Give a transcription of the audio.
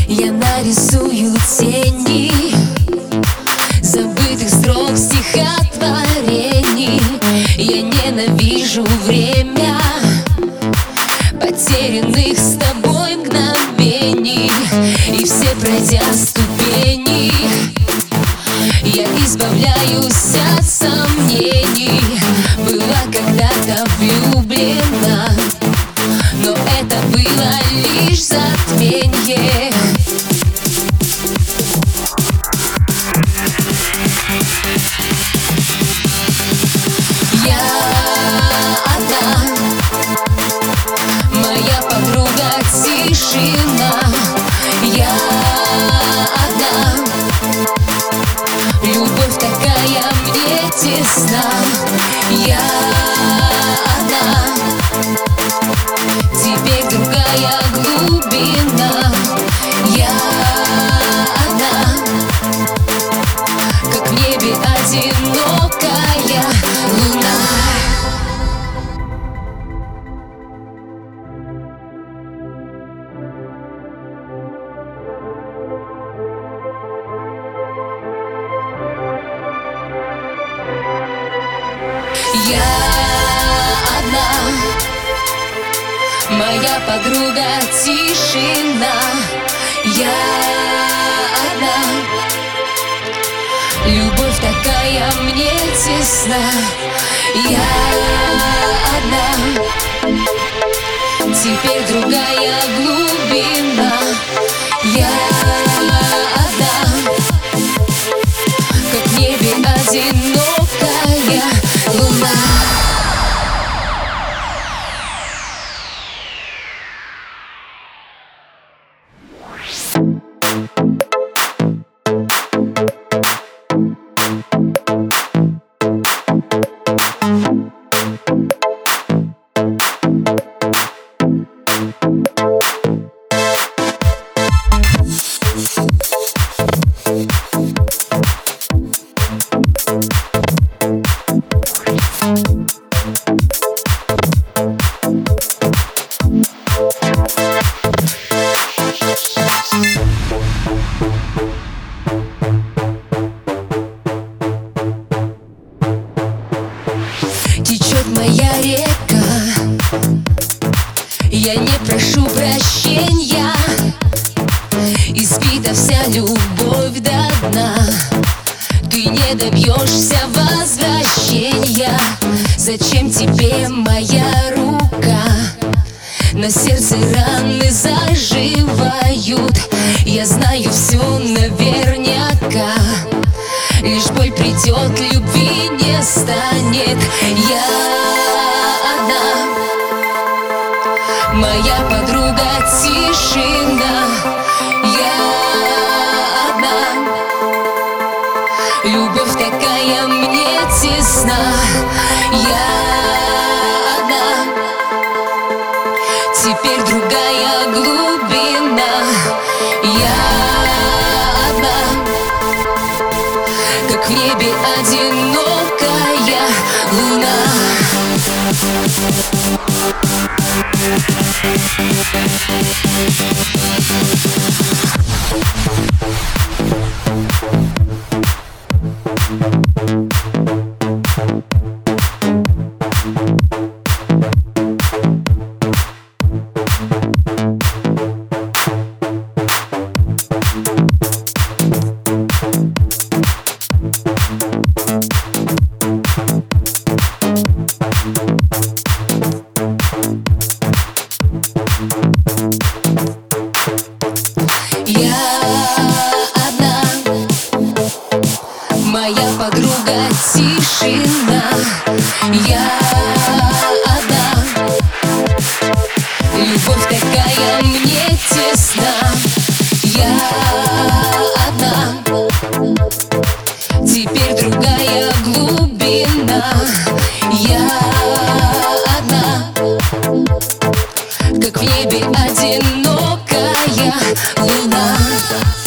Я нарисую тени забытых строк стихотворений. Я ненавижу время потерянных с тобой мгновений. И все пройдя ступени, я избавляюсь от сомнений. Была когда-то влюблена, но это было лишь затмение. Я одна, моя подруга тишина. Я одна, любовь такая мне тесна. Я одна, теперь другая глубина. Я одна, как в небе одинокая луна. Я одна, моя подруга тишина. Я одна, любовь такая мне тесна. Я одна, теперь другая глубина. Я одна, как в небе одинокая луна. Течет моя река, я не прошу прощения. Избита вся любовь до дна, ты не добьешься возвращения. Зачем тебе моя рука? На сердце раны заживают. Я знаю все наверняка. Лишь боль придет, любви не станет. Я одна, моя подруга тишина. Я одна, любовь такая мне тесна. Я одна, теперь другая глубина. Я одна, как в небе одинокая луна. Моя подруга тишина. Я одна, любовь такая мне тесна. Я одна, теперь другая глубина. Я одна, как в небе одинокая луна.